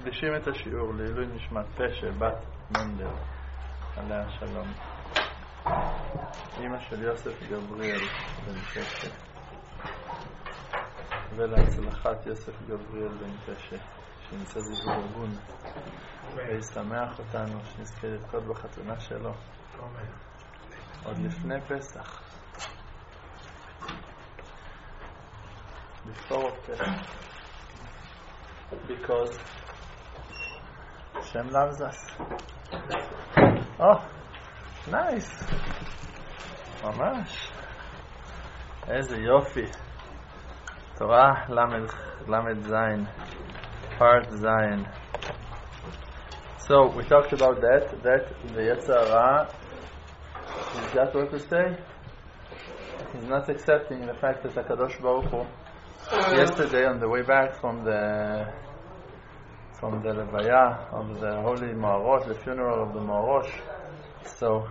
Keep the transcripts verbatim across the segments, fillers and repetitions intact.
מקדישים את השיעור לעילוי נשמת פשע בת מנדל עליה שלום, אמא של יוסף גבריאל בן פשע, ולהצלחת יוסף גבריאל בן פשע שנמצא זיבור ארגון וישמח אותנו שנזכה לבכות בחתונה שלו עוד לפני פסח, before Pesach, because Hashem loves us. Oh, nice. ממש. איזה יופי. תורה למד, למד זין. Part זין. So, we talked about that, that the Yetzer Hara, is that what to say? He's not accepting the fact that HaKadosh Baruch Hu, yesterday on the way back from the from the Levaya of the Holy Maharosh, the funeral of the Maharosh, so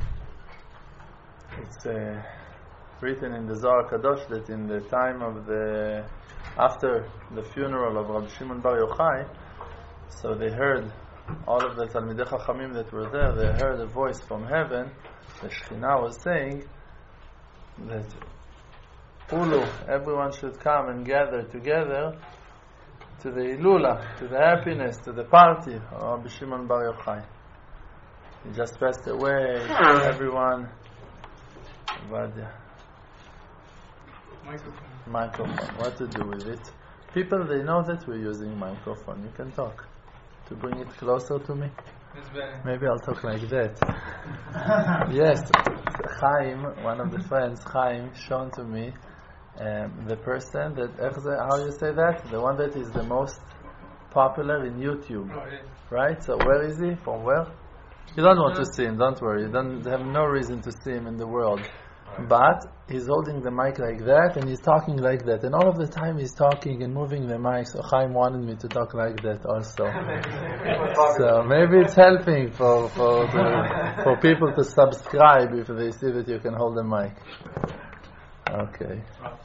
it's uh, written in the Zohar Kadosh that in the time of the after the funeral of Rabbi Shimon Bar Yochai, so they heard, all of the Talmidei Chachamim that were there, they heard a voice from heaven. The Shekhinah was saying that Ulu, everyone should come and gather together to the Ilula, to the happiness, to the party of Rabbi Shimon Bar Yochai. He just passed away. Everyone. Vadia. Microphone. Microphone. What to do with it? People, they know that we're using microphone. You can talk. To bring it closer to me. Maybe I'll talk like that. Yes. Chaim, one of the friends, Chaim, shown to me um, the person that, how you say that? The one that is the most popular in YouTube. Oh, yeah. Right? So where is he? From where? You don't want to see him, don't worry. You don't have no reason to see him in the world. But he's holding the mic like that and he's talking like that. And all of the time he's talking and moving the mic. So Chaim wanted me to talk like that also. So maybe it's helping for for, the, for people to subscribe if they see that you can hold the mic. Okay.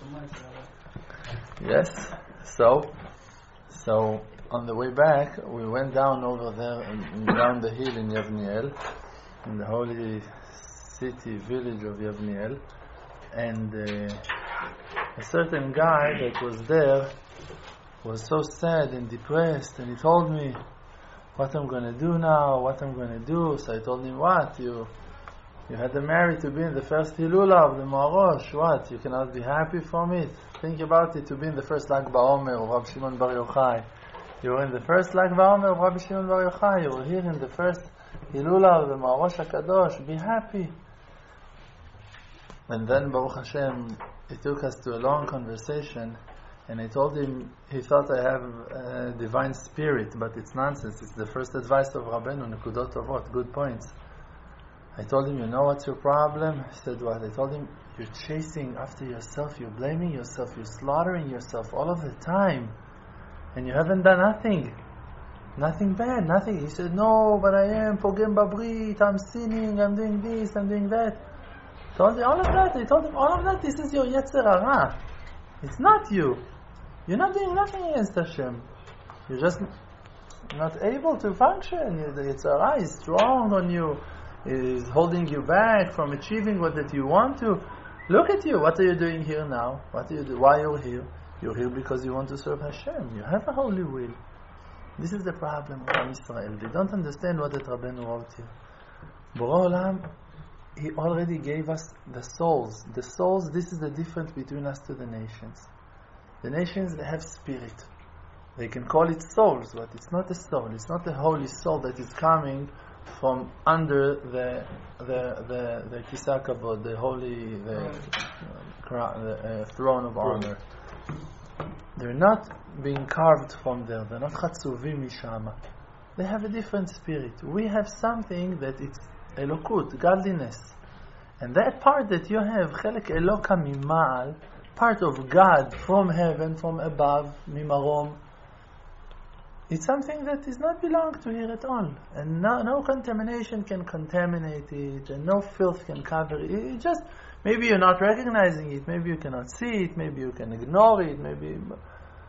Yes. So, so on the way back, we went down over there, and down the hill in Yavniel, in the holy city, village of Yavniel, and uh, a certain guy that was there was so sad and depressed, and he told me what I'm going to do now, what I'm going to do. So I told him, what? You you had the merit to be in the first Hilula of the Maharosh. What? You cannot be happy from it? Think about it, to be in the first Lag BaOmer of Rabbi Shimon Bar Yochai. You were in the first Lag BaOmer of Rabbi Shimon Bar Yochai. You were here in the first Hilula of the Maharosh HaKadosh. Be happy. And then Baruch Hashem, it took us to a long conversation, and I told him he thought I have a divine spirit, but it's nonsense. It's the first advice of Rabbeinu, Nekudot Tovot, good points. I told him, you know what's your problem? He said, what? I told him, you're chasing after yourself, you're blaming yourself, you're slaughtering yourself all of the time, and you haven't done nothing. Nothing bad, nothing. He said, no, but I am Pogem Babrit, I'm sinning, I'm doing this, I'm doing that. I told him all of that. I told him all of that. This is your Yetzer Hara. It's not you. You're not doing nothing against Hashem. You're just not able to function. The Yetzer Hara is strong on you. It is holding you back from achieving what that you want to. Look at you. What are you doing here now? What are you do? Why you're here? You're here because you want to serve Hashem. You have a holy will. This is the problem of Am Yisrael. They don't understand what that Rabbeinu wrote here. Borei Olam, he already gave us the souls. The souls, this is the difference between us to the nations. The nations, they have spirit. They can call it souls, but it's not a soul. It's not a holy soul that is coming from under the the the, the Kisah Kavod, the holy the, uh, the uh, throne of honor. They're not being carved from there. They're not chatzuvim mishama. They have a different spirit. We have something that it's Elokut, godliness. And that part that you have, Chelek Eloka Mimal, part of God from heaven, from above, Mimarom, it's something that does not belong to here at all. And no, no contamination can contaminate it, and no filth can cover it. It just, maybe you're not recognizing it, maybe you cannot see it, maybe you can ignore it, maybe...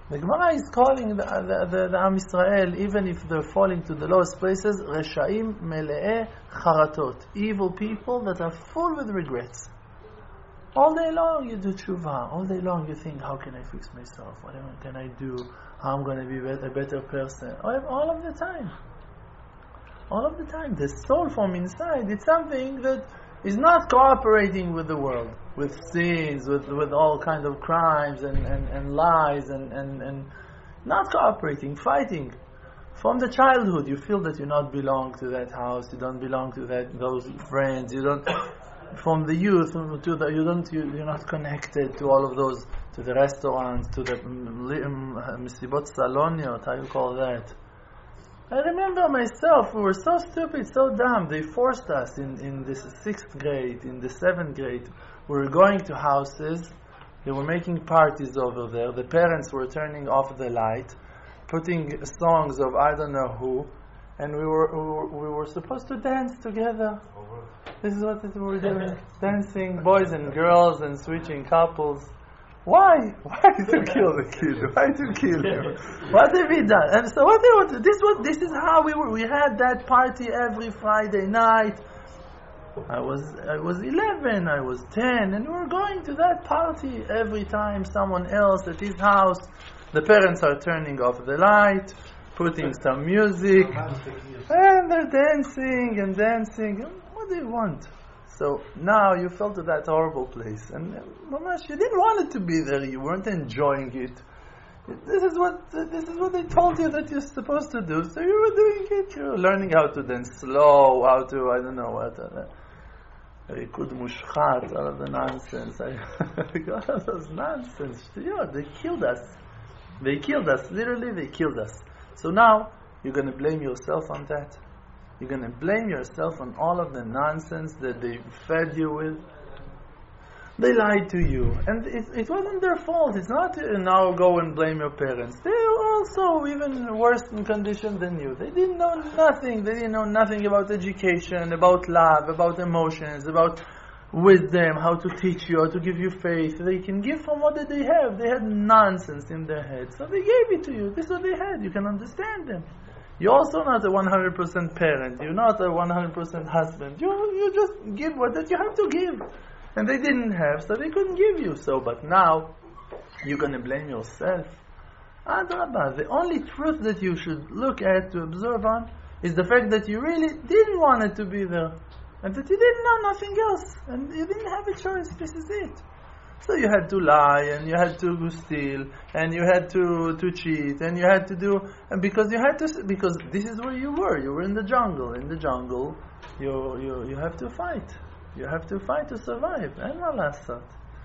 The Gemara is calling the, the, the, the Am Yisrael, even if they're falling to the lowest places, Reshaim Mele'e Charatot, evil people that are full with regrets. All day long you do tshuva. All day long you think, how can I fix myself? What can I do? How I'm going to be a better person? All of the time. All of the time. The soul from inside, it's something that is not cooperating with the world, with sins, with, with all kinds of crimes and, and, and lies and, and, and not cooperating, fighting. From the childhood you feel that you not belong to that house, you don't belong to that those friends, you don't from the youth to the you don't you, you're not connected to all of those, to the restaurants, to the Misibot Saloniot, how you call that. I remember myself, we were so stupid, so dumb. They forced us in, in the sixth grade, in the seventh grade. We were going to houses. They were making parties over there. The parents were turning off the light, putting songs of I don't know who, and we were we were, we were supposed to dance together. This is what we were doing, dancing, boys and girls, and switching couples. Why? Why to kill the kid? Why to kill him? What have we done? And so what they were, this was this is how we were. We had that party every Friday night. I was I was eleven, I was ten, and we were going to that party every time someone else at his house. The parents are turning off the light, putting some music, and they're dancing and dancing. What do you want? So now you fell to that horrible place, and uh, Mamash, you didn't want it to be there. You weren't enjoying it. This is what uh, this is what they told you that you're supposed to do. So you were doing it. You were learning how to dance slow, how to I don't know what. Rikud mushchat, all of the nonsense. I, all of those nonsense. Yeah, they killed us. They killed us. Literally, they killed us. So now you're going to blame yourself on that. You're going to blame yourself on all of the nonsense that they fed you with. They lied to you. And it, it wasn't their fault. It's not uh, now go and blame your parents. They were also even worse in condition than you. They didn't know nothing. They didn't know nothing about education, about love, about emotions, about wisdom, how to teach you, how to give you faith. They can give from what did they have. They had nonsense in their head. So they gave it to you. This is what they had. You can understand them. You're also not a one hundred percent parent. You're not a one hundred percent husband. You you just give what that you have to give. And they didn't have, so they couldn't give you. So, but now, you're going to blame yourself. Adrabah, the only truth that you should look at, to observe on, is the fact that you really didn't want it to be there. And that you didn't know nothing else. And you didn't have a choice. This is it. So you had to lie, and you had to steal, and you had to, to cheat, and you had to do, and because you had to, because this is where you were. You were in the jungle. In the jungle, you you you have to fight. You have to fight to survive. And malasat.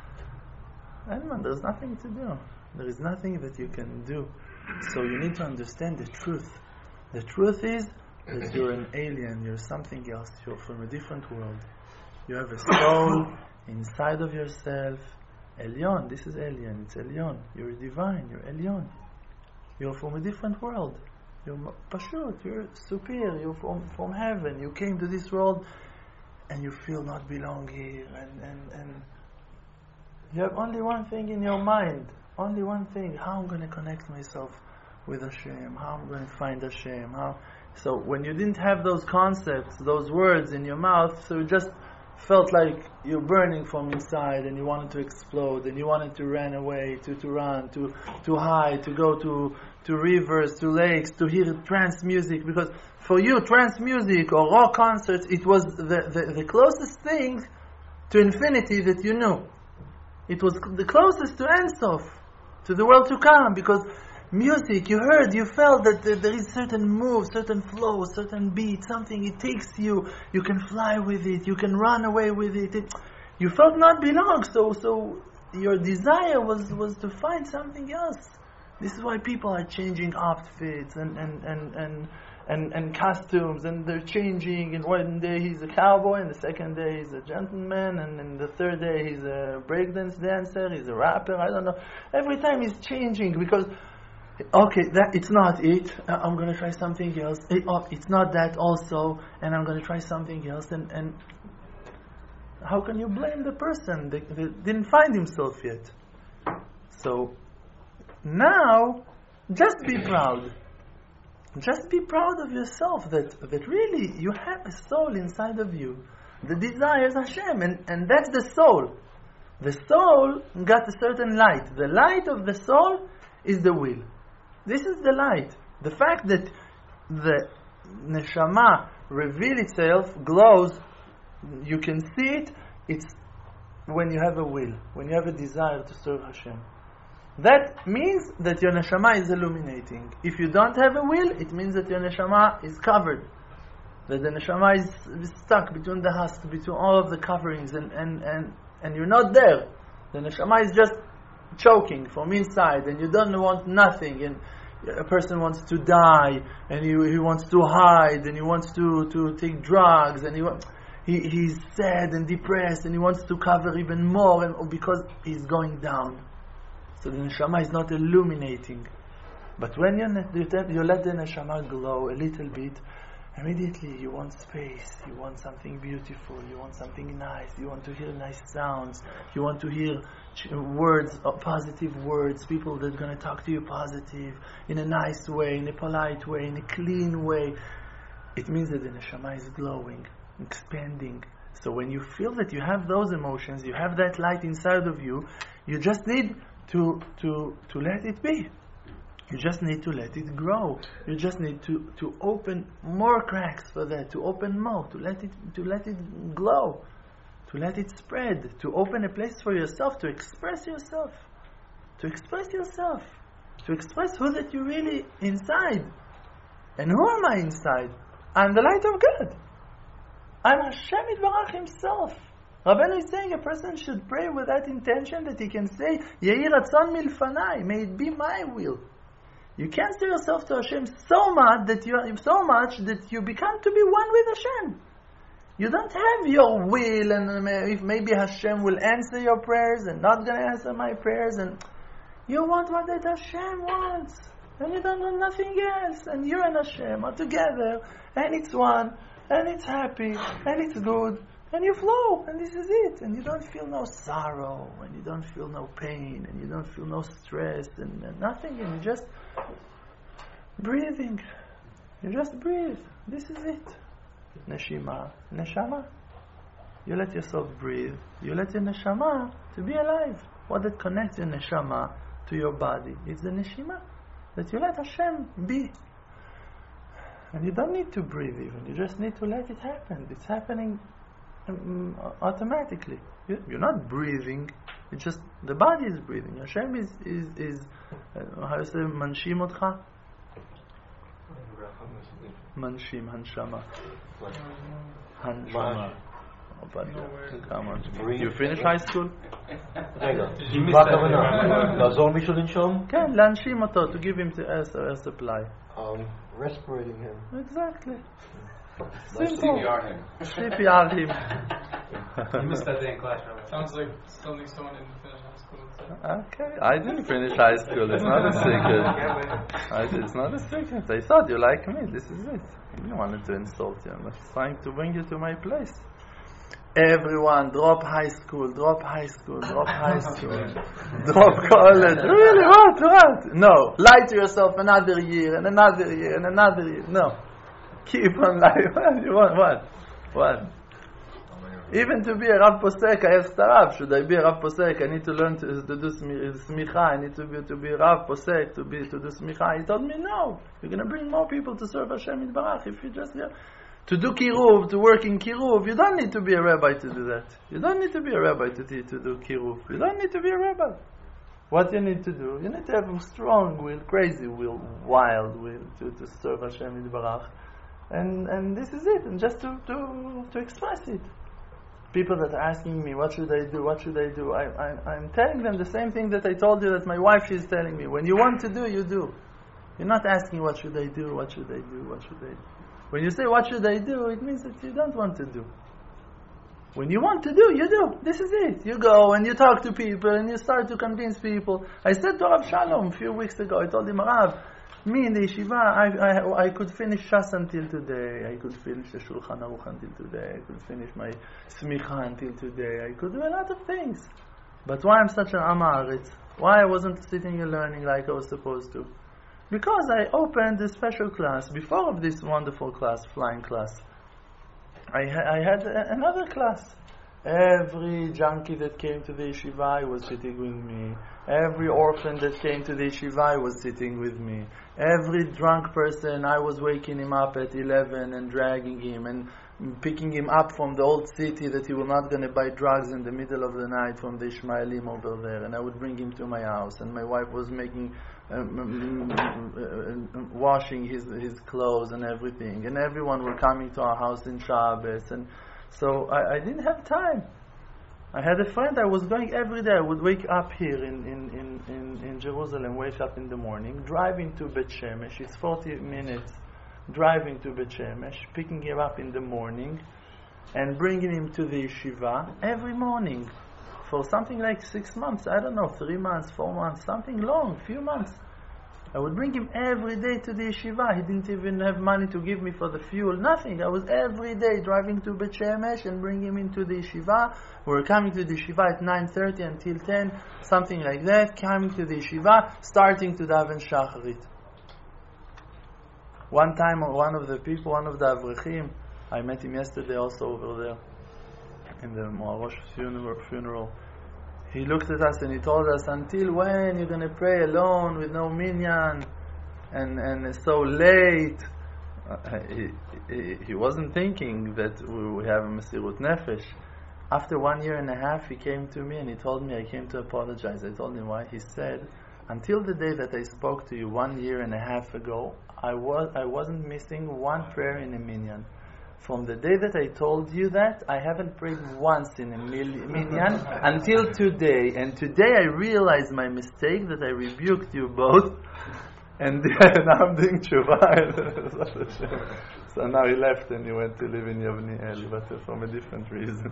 And there's nothing to do. There is nothing that you can do. So you need to understand the truth. The truth is that you're an alien. You're something else. You're from a different world. You have a soul inside of yourself. Elyon, this is alien, it's Elyon. You're divine, you're Elyon. You're from a different world. You're Pashut, you're superior, you're from, from heaven. You came to this world and you feel not belong here. And, and, and you have only one thing in your mind. Only one thing. How I'm going to connect myself with Hashem. How I'm going to find Hashem. How. So when you didn't have those concepts, those words in your mouth, so you just felt like you're burning from inside and you wanted to explode and you wanted to run away, to, to run, to to hide, to go to, to rivers, to lakes, to hear trance music, because for you trance music or rock concerts, it was the, the, the closest thing to infinity that you knew. It was the closest to Ein Sof, to the world to come, because music, you heard, you felt that there is certain move, certain flow, certain beat, something, it takes you, you can fly with it, you can run away with it. it you felt not belong, so so your desire was, was to find something else. This is why people are changing outfits and and, and, and, and, and costumes, and they're changing, and one day he's a cowboy, and the second day he's a gentleman, and then the third day he's a breakdance dancer, he's a rapper, I don't know. Every time he's changing, because okay, that it's not it. Uh, I'm going to try something else. It, oh, it's not that also, and I'm going to try something else. And, and how can you blame the person that, that didn't find himself yet? So now, just be proud. Just be proud of yourself that, that really you have a soul inside of you that desires Hashem, and, and that's the soul. The soul got a certain light. The light of the soul is the will. This is the light. The fact that the neshama reveals itself, glows, you can see it, it's when you have a will, when you have a desire to serve Hashem. That means that your neshama is illuminating. If you don't have a will, it means that your neshama is covered. That the neshama is, is stuck between the husk, between all of the coverings, and, and, and, and you're not there. The neshama is just choking from inside, and you don't want nothing, and a person wants to die, and he, he wants to hide, and he wants to, to take drugs, and he wants... He, he's sad and depressed, and he wants to cover even more, and because he's going down. So the neshama is not illuminating. But when you, you, you let the neshama glow a little bit, immediately you want space, you want something beautiful, you want something nice, you want to hear nice sounds, you want to hear words, positive words, people that are going to talk to you positive, in a nice way, in a polite way, in a clean way. It means that the neshama is glowing, expanding. So when you feel that you have those emotions, you have that light inside of you, you just need to to to let it be. You just need to let it grow. You just need to, to open more cracks for that, to open more, to let it to let it glow, to let it spread, to open a place for yourself, to express yourself, to express yourself, to express who that you really inside. And who am I inside? I'm the light of God. I'm Hashem Yitbarach Himself. Rabbeinu is saying a person should pray with that intention that he can say, Yehi Ratzon Milfanai, may it be my will. You can't say yourself to Hashem so much that you so much that you become to be one with Hashem. You don't have your will, and if maybe Hashem will answer your prayers and not going to answer my prayers, and you want what that Hashem wants, and you don't want nothing else, and you and Hashem are together, and it's one, and it's happy, and it's good, and you flow, and this is it, and you don't feel no sorrow, and you don't feel no pain, and you don't feel no stress, and, and nothing, and you just breathing. You just breathe. This is it. Neshima, neshama. You let yourself breathe. You let your neshama to be alive. What that connects your neshama to your body? It's the neshima that you let Hashem be. And you don't need to breathe even. You just need to let it happen. It's happening um, automatically. You, you're not breathing. It's just the body is breathing. Hashem is is is uh, how you say manshim otcha? Manshim, hanshama. Hanshama. You finish high school? רגע, מה הכוונה? לעזור מישהו לנשום? כן, להנשים אותו, to give him the air, air supply. Um, respirating him. Exactly. Simple. C P R him. C P R him. You missed that day in class, right? Sounds like something someone didn't finish high school. Okay, I didn't finish high school. It's not a secret. I, it's not a secret. I thought you like me. This is it. I didn't want to insult you. I'm just trying to bring you to my place. Everyone, drop high school, drop high school, drop high school, drop college. Really, what, what? No. Lie to yourself another year, and another year, and another year. No. Keep on lying. What? You want, what? What? Even to be a Rav Posek, I asked the Rav, should I be a Rav Posek? I need to learn to, to do smicha. I need to be to be a Rav Posek, to be to do smicha. He told me, no. You're going to bring more people to serve Hashem Yitbarach if you just... Yeah. To do kiruv, to work in kiruv, you don't need to be a rabbi to do that. You don't need to be a rabbi to, to do kiruv. You don't need to be a rabbi. What you need to do, you need to have a strong will, crazy will, wild will to, to serve Hashem Yitbarach. And and this is it, and just to, to, to express it. People that are asking me, what should I do, what should I do? I, I, I'm telling them the same thing that I told you that my wife is telling me. When you want to do, you do. You're not asking, what should I do, what should I do, what should I do. When you say, what should I do, it means that you don't want to do. When you want to do, you do. This is it. You go and you talk to people and you start to convince people. I said to Rav Shalom a few weeks ago, I told him, Rav, me in the yeshiva, I, I, I could finish Shas until today. I could finish the Shulchan Aruch until today. I could finish my Smicha until today. I could do a lot of things. But why I'm such an Am Haaretz? Why I wasn't sitting and learning like I was supposed to? Because I opened a special class before of this wonderful class, flying class. I, ha- I had a- another class. Every junkie that came to the yeshiva was sitting with me. Every orphan that came to the yeshiva was sitting with me. Every drunk person, I was waking him up at eleven and dragging him and picking him up from the old city that he was not going to buy drugs in the middle of the night from the Ishmaelim over there. And I would bring him to my house. And my wife was making, um, uh, washing his his clothes and everything. And everyone were coming to our house in Shabbos. And so I, I didn't have time. I had a friend, I was going every day. I would wake up here in, in, in, in, in Jerusalem, wake up in the morning, driving to Bet Shemesh. It's forty minutes driving to Bet Shemesh, picking him up in the morning and bringing him to the yeshiva every morning for something like six months, I don't know, three months, four months, something long, few months. I would bring him every day to the yeshiva. He didn't even have money to give me for the fuel, nothing. I was every day driving to Bet Shemesh and bring him into the yeshiva. We were coming to the yeshiva at nine thirty until ten, something like that, coming to the yeshiva, starting to daven shacharit. One time, one of the people, one of the avrechim, I met him yesterday also over there, in the Moarosh funeral, funeral. He looked at us and he told us, until when you're going to pray alone with no minyan and, and it's so late? Uh, he, he, he wasn't thinking that we, we have a Mesirut Nefesh. After one year and a half, he came to me and he told me I came to apologize. I told him why. He said, until the day that I spoke to you one year and a half ago, I, was, I wasn't missing one prayer in a minyan. From the day that I told you that, I haven't prayed once in a mil- minyan until today. And today I realized my mistake, that I rebuked you both. And now I'm doing tshuva. So now he left and he went to live in Yavniel, but from a different reason.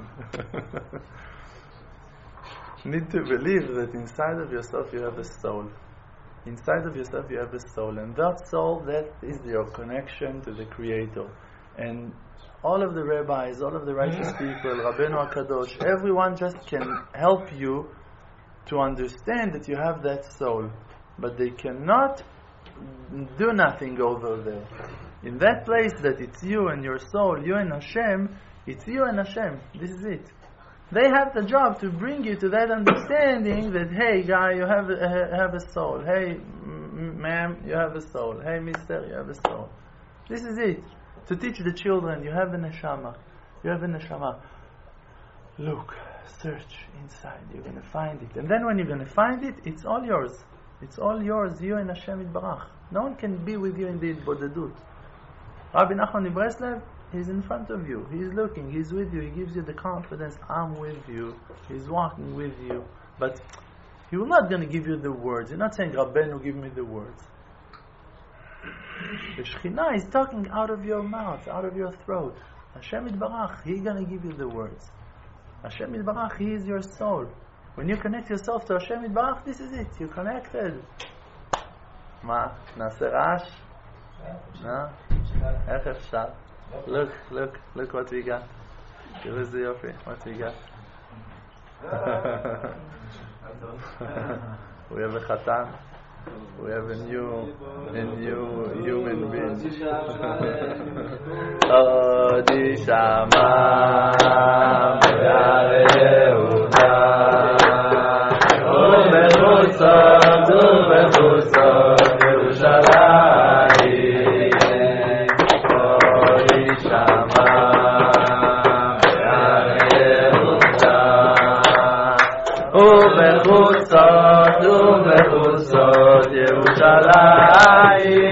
You need to believe that inside of yourself you have a soul. Inside of yourself you have a soul. And that soul, that is your connection to the Creator. And all of the rabbis, all of the righteous people, Rabbeinu HaKadosh, everyone just can help you to understand that you have that soul. But they cannot do nothing over there. In that place that it's you and your soul, you and Hashem, it's you and Hashem. This is it. They have the job to bring you to that understanding that, hey guy, you have a, have a soul. Hey m- ma'am, you have a soul. Hey mister, you have a soul. This is it. To teach the children, you have a neshama. You have a neshama. Look, search inside. You're going to find it. And then when you're going to find it, it's all yours. It's all yours, you and Hashem Yitbarach. No one can be with you in the Bodedut. Rabbi Nachman in Breslev, he's in front of you. He's looking, he's with you. He gives you the confidence, I'm with you. He's walking with you. But he will not going to give you the words. You're not saying, Rabbeinu, give me the words. The Shekhinah is talking out of your mouth, out of your throat. Hashem Yitbarach, He's going to give you the words. Hashem Yitbarach, He is your soul. When you connect yourself to Hashem Yitbarach, this is it. You're connected. מה? נעשה רעש? No? איך אפשר? Look, look, look what we got. תראו איזה יופי, what we got. We have a חתן. We have a new, a new human being. עוד ישמע ביהודה ובחוצות ובחוצות ירושלים עוד ישמע ביהודה ובחוצות ובחוצות ירושלים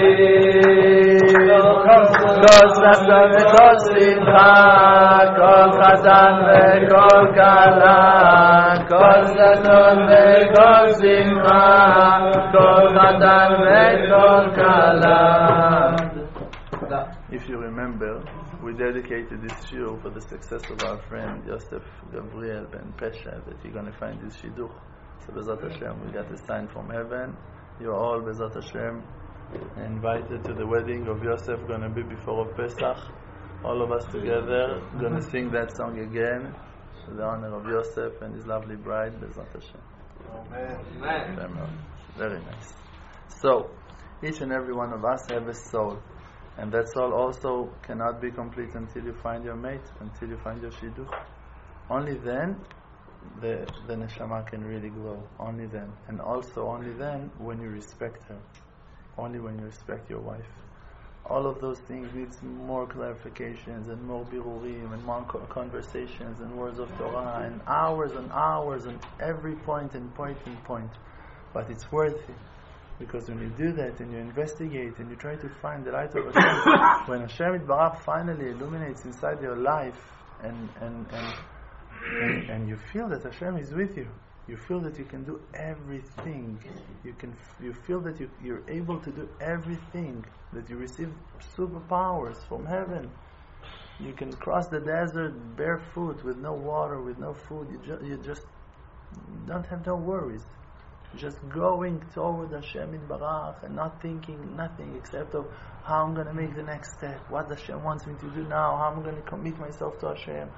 כל ששון וכל שמחה כל חתן וכל כלה כל ששון וכל שמחה כל חתן וכל כלה. If you remember, we dedicated this shiur for the success of our friend Yosef Gabriel Ben Pesha, that you're going to find this shidduch. So Bezat Hashem, we got a sign from heaven. You're all Bezat Hashem invited to the wedding of Yosef, going to be before of Pesach. All of us together going to sing that song again to the honor of Yosef and his lovely bride, Bezat Hashem. Amen. Very nice. So, each and every one of us have a soul. And that soul also cannot be complete until you find your mate, until you find your shidduch. Only then the, the neshama can really grow. Only then. And also only then when you respect her. Only when you respect your wife. All of those things needs more clarifications and more birurim and more conversations and words of Torah and hours and hours and every point and point and point. But it's worth it. Because when you do that and you investigate and you try to find the light of Hashem, when Hashem Yitbarach finally illuminates inside your life and and, and and and you feel that Hashem is with you, you feel that you can do everything. You can you feel that you you're able to do everything. That you receive superpowers from heaven. You can cross the desert barefoot with no water, with no food. You just you just don't have no worries. Just going toward Hashem Yitbarach and not thinking nothing except of how I'm going to make the next step, what Hashem wants me to do now, how I'm going to commit myself to Hashem.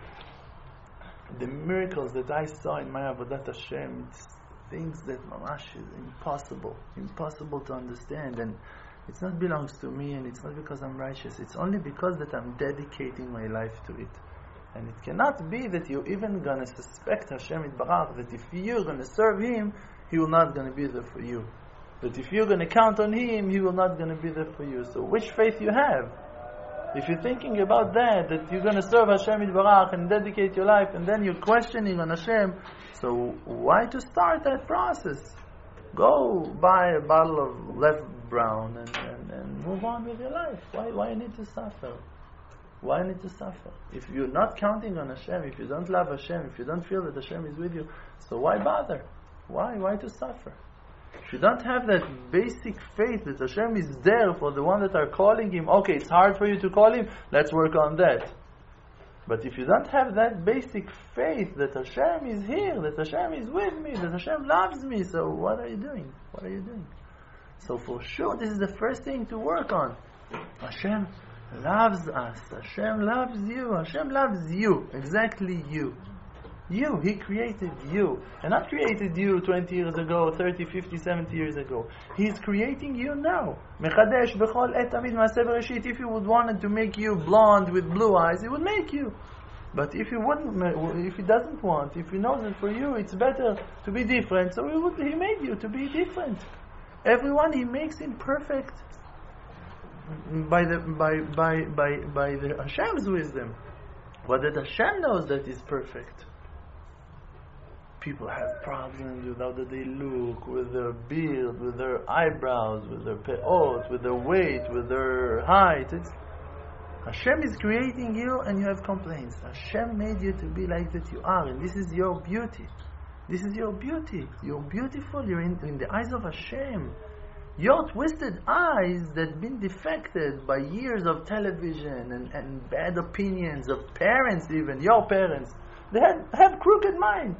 The miracles that I saw in my Avodat Hashem, it's things that mamash is impossible, impossible to understand, and it's not belongs to me, and it's not because I'm righteous. It's only because that I'm dedicating my life to it. And it cannot be that you're even going to suspect Hashem Yitbarach that if you're going to serve Him, He will not going to be there for you. That if you're going to count on Him, He will not going to be there for you. So which faith you have? If you're thinking about that, that you're going to serve Hashem Yitbarach and dedicate your life, and then you're questioning on Hashem, so why to start that process? Go buy a bottle of Lev Brown and, and, and move on with your life. Why why you need to suffer? Why need to suffer? If you're not counting on Hashem, if you don't love Hashem, if you don't feel that Hashem is with you, so why bother? Why? Why to suffer? If you don't have that basic faith that Hashem is there for the one that are calling Him, okay, it's hard for you to call Him, let's work on that. But if you don't have that basic faith that Hashem is here, that Hashem is with me, that Hashem loves me, so what are you doing? What are you doing? So for sure, this is the first thing to work on. Hashem loves us. Hashem loves you. Hashem loves you. Exactly you. You. He created you. And not created you twenty years ago, thirty, fifty, seventy years ago. He's creating you now. Mechadesh bechol et tamid maaseh bereshit. If He would wanted to make you blonde with blue eyes, He would make you. But if He wouldn't, if He doesn't want, if He knows that for you it's better to be different, so He would. He made you to be different. Everyone He makes imperfect by the by by by by the Hashem's wisdom. But that Hashem knows that is perfect. People have problems with how they look, with their beard, with their eyebrows, with their peot, with their weight, with their height. It's, Hashem is creating you and you have complaints. Hashem made you to be like that you are, and this is your beauty. This is your beauty. You're beautiful. You're in, in the eyes of Hashem. Your twisted eyes that been defected by years of television and, and bad opinions of parents, even your parents, they have, have crooked minds.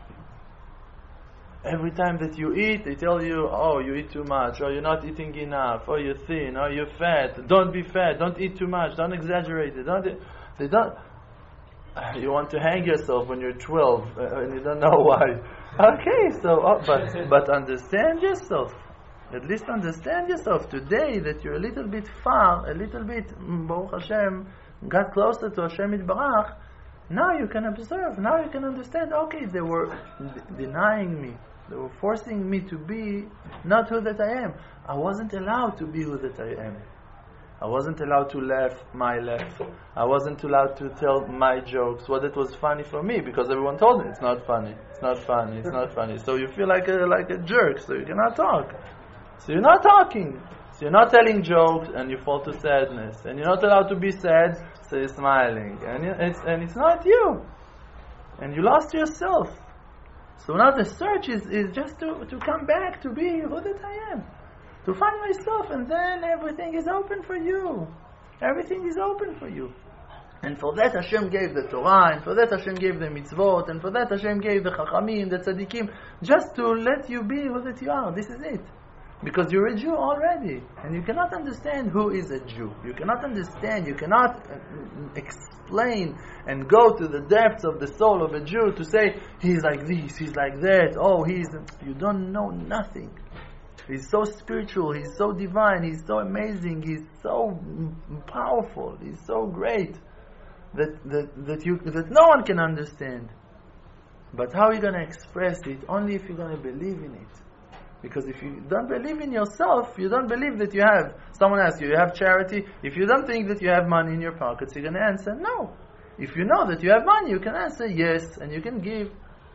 Every time that you eat, they tell you, oh, you eat too much, or you're not eating enough, or you're thin, or you're fat. Don't be fat. Don't eat too much. Don't exaggerate it. Don't. They don't. You want to hang yourself when you're twelve, uh, and you don't know why. Okay, so uh, but but understand yourself. At least understand yourself today that you're a little bit far, a little bit, Baruch Hashem, got closer to Hashem Yitbarach. Now you can observe. Now you can understand. Okay, they were d- denying me. They were forcing me to be not who that I am. I wasn't allowed to be who that I am. I wasn't allowed to laugh my laugh. I wasn't allowed to tell my jokes. What it was funny for me, because everyone told me it's not funny. It's not funny. It's not funny. So you feel like a like a jerk. So you cannot talk. So you're not talking. So you're not telling jokes, and you fall to sadness. And you're not allowed to be sad. So you're smiling, and you, it's and it's not you. And you lost yourself. So now the search is, is just to, to come back to be who that I am. To find myself, and then everything is open for you. Everything is open for you. And for that Hashem gave the Torah, and for that Hashem gave the mitzvot, and for that Hashem gave the chachamim, the tzaddikim, just to let you be who that you are. This is it. Because you're a Jew already, and you cannot understand who is a Jew. You cannot understand, you cannot uh, explain and go to the depths of the soul of a Jew to say, he's like this, he's like that, oh, he's... You don't know nothing. He's so spiritual, he's so divine, he's so amazing, he's so powerful, he's so great that, that, that, you, that no one can understand. But how are you going to express it? Only if you're going to believe in it. Because if you don't believe in yourself, you don't believe that you have. Someone asks you, you have charity? If you don't think that you have money in your pockets, you're going to answer no. If you know that you have money, you can answer yes, and you can give.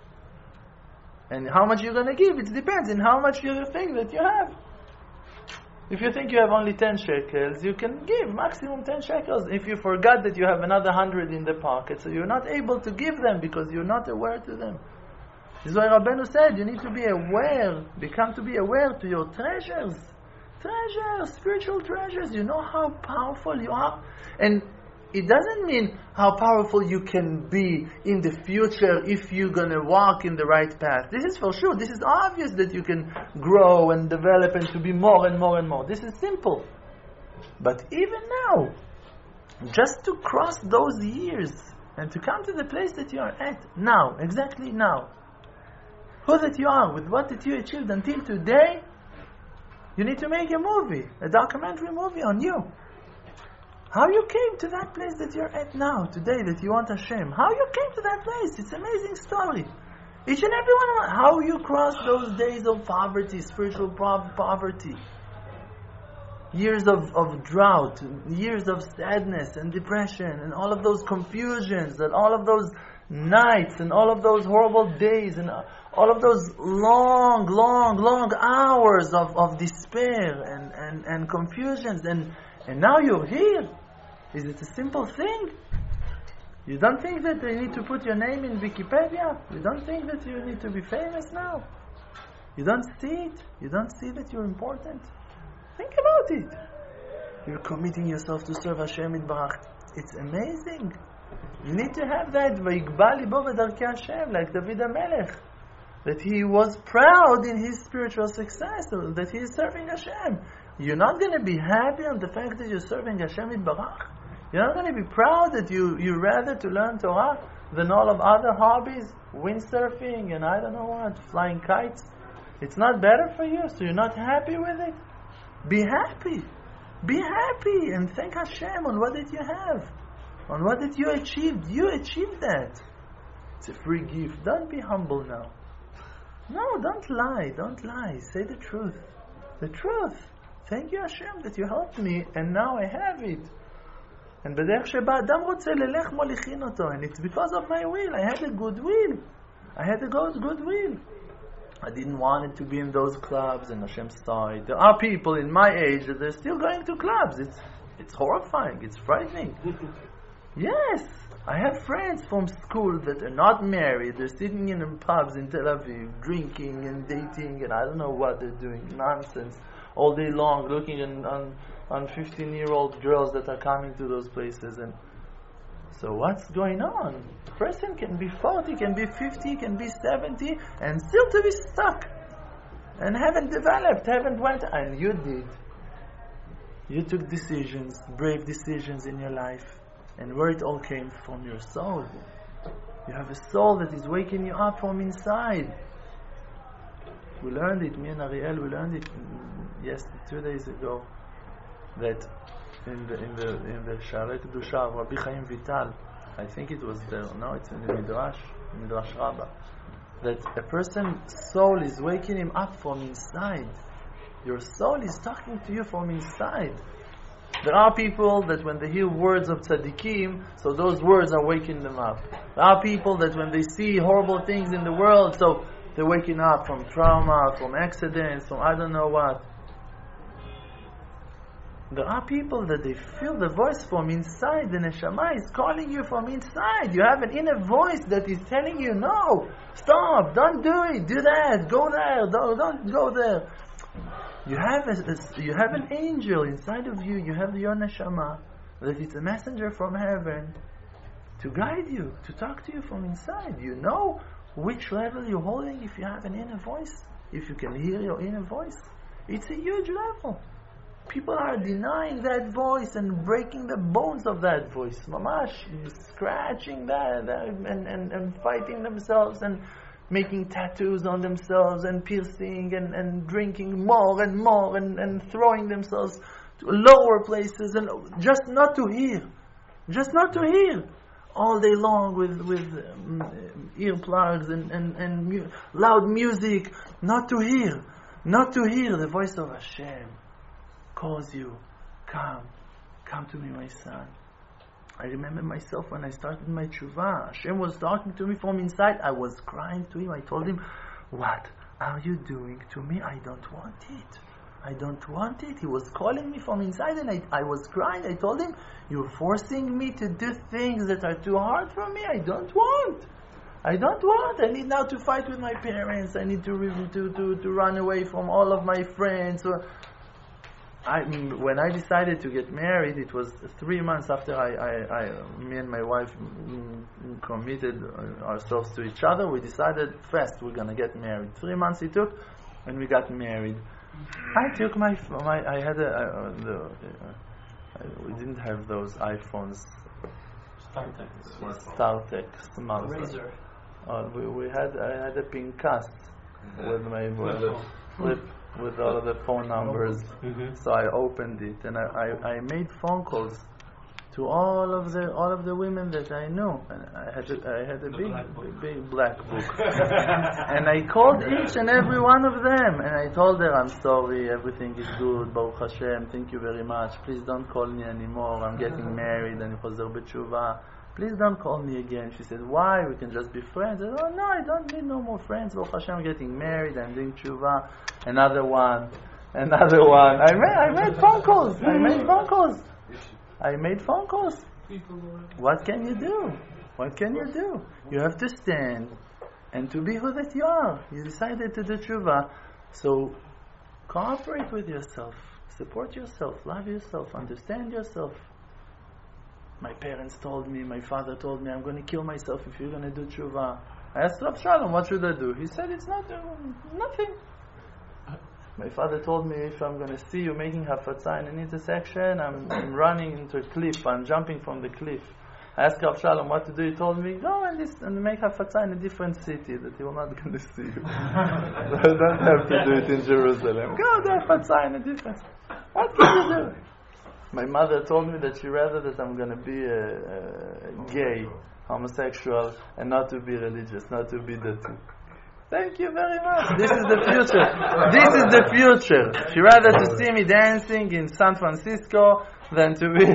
And how much you're going to give, it depends on how much you think that you have. If you think you have only ten shekels, you can give maximum ten shekels. If you forgot that you have another hundred in the pocket, so you're not able to give them because you're not aware to them. This is why Rabbeinu said, you need to be aware, become to be aware to your treasures. Treasures, spiritual treasures. You know how powerful you are. And it doesn't mean how powerful you can be in the future if you're going to walk in the right path. This is for sure. This is obvious that you can grow and develop and to be more and more and more. This is simple. But even now, just to cross those years and to come to the place that you are at now, exactly now, who that you are, with what that you achieved until today, you need to make a movie, a documentary movie on you. How you came to that place that you're at now, today, that you want Hashem. How you came to that place. It's an amazing story. Each and every one of us. How you crossed those days of poverty, spiritual po- poverty. Years of, of drought, years of sadness and depression, and all of those confusions, and all of those nights, and all of those horrible days, and all of those long, long, long hours of, of despair and, and, and confusions. And, and now you're here. Is it a simple thing? You don't think that you need to put your name in Wikipedia? You don't think that you need to be famous now? You don't see it? You don't see that you're important? Think about it. You're committing yourself to serve Hashem in Barach. It's amazing. You need to have that. Vayigba libo v'darkei Hashem, like David HaMelech. That he was proud in his spiritual success, that he is serving Hashem. You're not going to be happy on the fact that you're serving Hashem in Barach. You're not going to be proud that you, you rather to learn Torah than all of other hobbies, windsurfing and I don't know what, flying kites. It's not better for you, so you're not happy with it. Be happy. Be happy and thank Hashem on what that you have, on what that you achieved. You achieved that. It's a free gift. Don't be humble now. No, don't lie. Don't lie. Say the truth. The truth. Thank you Hashem that you helped me and now I have it. And בדרך שבה אדם רוצה ללך מוליכין אותו. And it's because of my will. I had a good will. I had a good, good will. I didn't want it to be in those clubs, and Hashem saw it. There are people in my age that they're still going to clubs. It's it's horrifying. It's frightening. Yes. I have friends from school that are not married. They're sitting in pubs in Tel Aviv, drinking and dating, and I don't know what they're doing. Nonsense. All day long, looking in, on on fifteen-year-old girls that are coming to those places. And so what's going on? A person can be forty, can be fifty, can be seventy, and still to be stuck. And haven't developed, haven't went, and you did. You took decisions, brave decisions in your life. And where it all came from your soul. You have a soul that is waking you up from inside. We learned it, me and Ariel, we learned it yes, two days ago. That in the in the in the Sharei Kedusha of Rabbi Chaim Vital, I think it was there. No, it's in the Midrash, Midrash Rabbah. That a person's soul is waking him up from inside. Your soul is talking to you from inside. There are people that when they hear words of tzaddikim, so those words are waking them up. There are people that when they see horrible things in the world, so they're waking up from trauma, from accidents, from I don't know what. There are people that they feel the voice from inside. The neshama is calling you from inside. You have an inner voice that is telling you, no, stop, don't do it, do that, go there, don't, don't go there. You have a, a, you have an angel inside of you. You have your neshama, that it's a messenger from heaven to guide you, to talk to you from inside. You know which level you're holding if you have an inner voice, if you can hear your inner voice. It's a huge level. People are denying that voice and breaking the bones of that voice. Mamash, scratching that, that and, and, and fighting themselves and making tattoos on themselves and piercing and, and drinking more and more and, and throwing themselves to lower places and just not to hear. Just not to hear. All day long with, with um, earplugs and, and, and mu- loud music. Not to hear. Not to hear the voice of Hashem. Calls you, come, come to me, my son. I remember myself when I started my tshuva. Hashem was talking to me from inside. I was crying to him. I told him, what are you doing to me? I don't want it. I don't want it. He was calling me from inside and I, I was crying. I told him, you're forcing me to do things that are too hard for me. I don't want. I don't want. I need now to fight with my parents. I need to to to, to run away from all of my friends. I, when I decided to get married, it was three months after I, I, I me and my wife committed ourselves to each other. We decided fast we're gonna get married. Three months it took, and we got married. I took my my I had a uh, the, uh, we didn't have those iPhones. StarTech. StarTech smartphone. Razor. Uh, we we had I had a Pincast with my with flip. with all of the phone numbers. Mm-hmm. So I opened it and I, I, I made phone calls to all of the all of the women that I knew. And I had a, I had a big big, big black book. And I called each and every one of them and I told her, I'm sorry, everything is good, Baruch Hashem, thank you very much. Please don't call me anymore. I'm getting married and Chazer b'tshuva. Please don't call me again. She said, why? We can just be friends. I said, oh no, I don't need no more friends. Baruch Hashem, I'm getting married, I'm doing tshuva. Another one, another one. I made, I made phone calls. I made phone calls. I made phone calls. What can you do? What can you do? You have to stand and to be who that you are. You decided to do tshuva. So cooperate with yourself. Support yourself. Love yourself. Understand yourself. My parents told me, my father told me, I'm going to kill myself if you're going to do tshuva. I asked Rav Shalom, what should I do? He said, it's not uh, nothing. My father told me, if I'm going to see you making hafatza in an intersection, I'm, I'm running into a cliff, I'm jumping from the cliff. I asked Rav Shalom what to do. He told me, go and, this, and make hafatza in a different city that he will not going to see you. So I don't have to do it in Jerusalem. Go do hafatza in a different city. What can you do? My mother told me that she rather that I'm going to be a, a gay, homosexual, and not to be religious, not to be dati. Thank you very much. This is the future. This is the future. She rather to see me dancing in San Francisco than to be.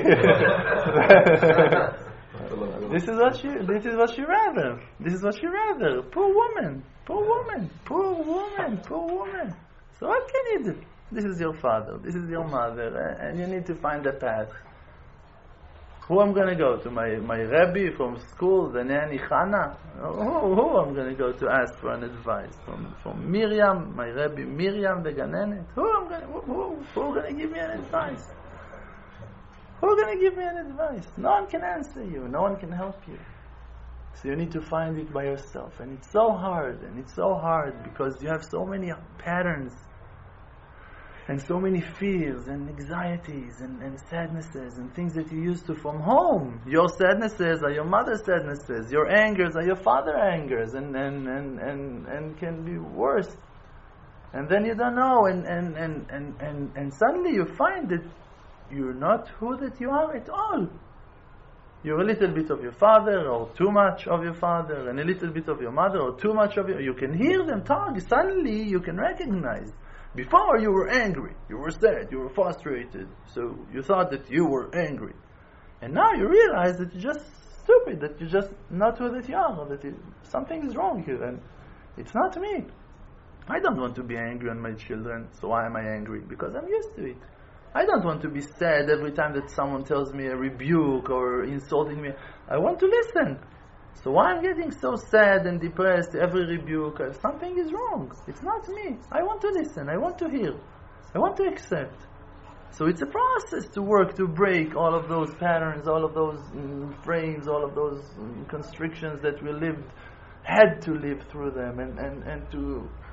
This is what she. This is what she rather. This is what she rather. Poor woman. Poor woman. Poor woman. Poor woman. So what can you do? This is your father, this is your mother, and you need to find a path. Who I'm going to go to? My my Rebbe from school, the nanny Chana? Who, who I'm going to go to ask for an advice? From from Miriam, my Rebbe Miriam, the Ganenet? Who I'm going to, who, who, who going to give me an advice? Who's going to give me an advice? No one can answer you, no one can help you. So you need to find it by yourself. And it's so hard, and it's so hard because you have so many patterns and so many fears and anxieties and, and sadnesses and things that you used to from home. Your sadnesses are your mother's sadnesses. Your angers are your father's angers, and, and, and, and, and can be worse. And then you don't know, and, and, and, and, and, and suddenly you find that you're not who that you are at all. You're a little bit of your father, or too much of your father, and a little bit of your mother, or too much of your... You can hear them talk. Suddenly you can recognize. Before you were angry, you were sad, you were frustrated, so you thought that you were angry. And now you realize that you're just stupid, that you're just not who that you are, that you, something is wrong here, and it's not me. I don't want to be angry on my children, so why am I angry? Because I'm used to it. I don't want to be sad every time that someone tells me a rebuke or insulting me. I want to listen. So why I'm getting so sad and depressed every rebuke? Something is wrong. It's not me. I want to listen. I want to hear. I want to accept. So it's a process to work to break all of those patterns, all of those mm, frames, all of those mm, constrictions that we lived, had to live through them, and, and, and to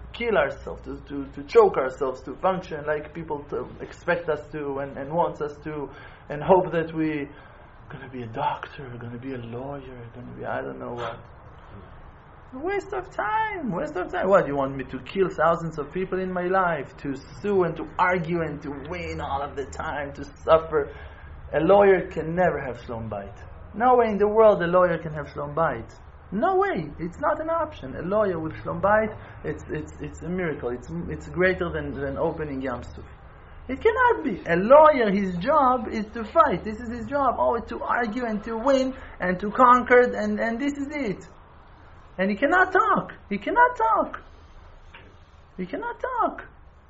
kill ourselves, to, to, to choke ourselves, to function like people to expect us to and, and wants us to, and hope that we going to be a doctor, going to be a lawyer, going to be I don't know what. A waste of time, waste of time. What, you want me to kill thousands of people in my life, to sue and to argue and to win all of the time, to suffer? A lawyer can never have shalom bayit. No way in the world a lawyer can have shalom bayit. No way, it's not an option. A lawyer with shalom bayit, it's it's it's a miracle. It's it's greater than, than opening Yam Suf. It cannot be. A lawyer, his job is to fight. This is his job. Oh, to argue and to win and to conquer, and, and this is it. And he cannot talk. He cannot talk. He cannot talk.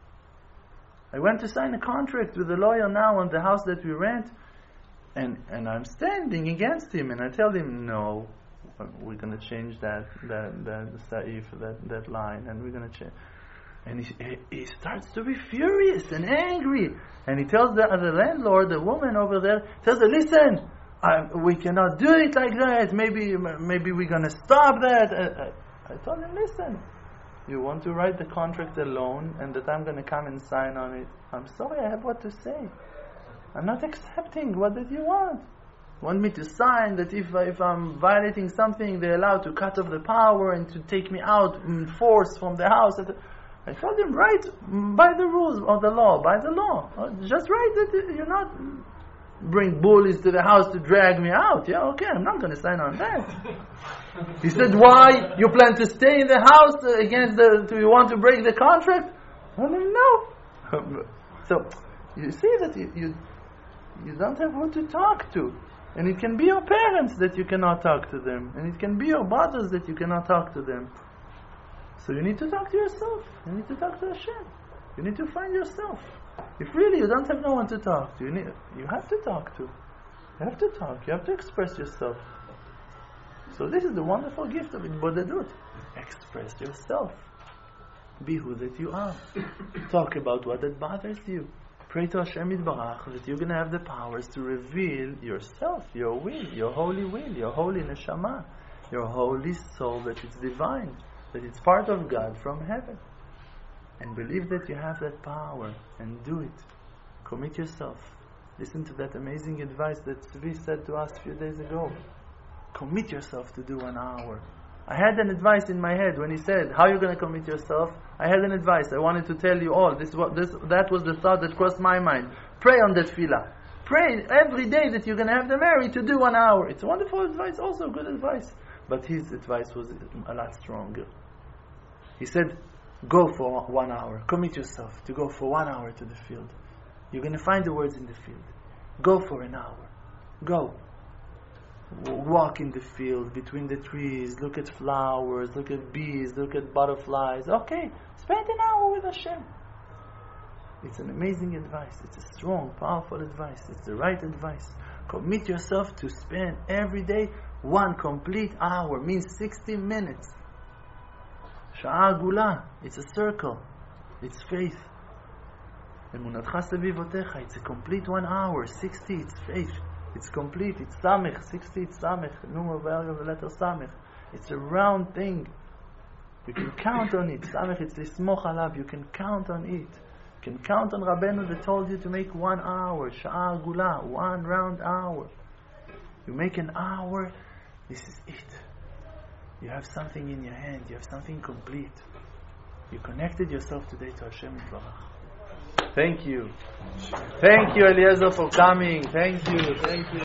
I went to sign a contract with a lawyer now on the house that we rent, and, and I'm standing against him, and I tell him, no, we're going to change that that that saif, that that line, and we're going to change. And he, he starts to be furious and angry, and he tells the, the landlord, the woman over there, tells her, listen, I, we cannot do it like that. Maybe maybe we're going to stop that. I, I, I told him, listen, you want to write the contract alone and that I'm going to come and sign on it? I'm sorry, I have what to say. I'm not accepting. What did you want? Want me to sign that if, if I'm violating something, they're allowed to cut off the power and to take me out in force from the house? I told him, write by the rules of the law, by the law. Just write that you're not... bring bullies to the house to drag me out. Yeah, okay, I'm not going to sign on that. He said, why? You plan to stay in the house against the, do you want to break the contract? I mean, no. So, you see that you, you you don't have who to talk to. And it can be your parents that you cannot talk to them. And it can be your brothers that you cannot talk to them. So you need to talk to yourself. You need to talk to Hashem. You need to find yourself. If really you don't have no one to talk to, you need, you have to talk to. You have to talk. You have to express yourself. So this is the wonderful gift of Bodedut. Express yourself. Be who that you are. Talk about what that bothers you. Pray to Hashem Yitbarach that you're going to have the powers to reveal yourself, your will, your holy will, your holy neshama, your holy soul, that it's divine, that it's part of God from heaven. And believe that you have that power and do it. Commit yourself. Listen to that amazing advice that Tzvi said to us a few days ago. Commit yourself to do one hour. I had an advice in my head when he said, how are you going to commit yourself? I had an advice. I wanted to tell you all. This, what, this, that was the thought that crossed my mind. Pray on that tefillah. Pray every day that you're going to have the Mary to do one hour. It's wonderful advice, also good advice. But his advice was a lot stronger. He said, go for one hour. Commit yourself to go for one hour to the field. You're going to find the words in the field. Go for an hour. Go. Walk in the field, between the trees, look at flowers, look at bees, look at butterflies. Okay, spend an hour with Hashem. It's an amazing advice. It's a strong, powerful advice. It's the right advice. Commit yourself to spend every day one complete hour, means sixty minutes. Sha'a gula, it's a circle. It's faith. Emunatcha sevivotecha, it's a complete one hour, sixty, it's faith. It's complete, it's samech, sixty, it's samech, number value of the letter samech. It's a round thing. You can count on it. Samech, it's lismoch alav, you can count on it. You can count on Rabbeinu that told you to make one hour, sha'a gula, one round hour. You make an hour, this is it. You have something in your hand, you have something complete. You connected yourself today to Hashem Yitbarach. Thank you. Thank you, Eliezer, for coming. Thank you. Thank you.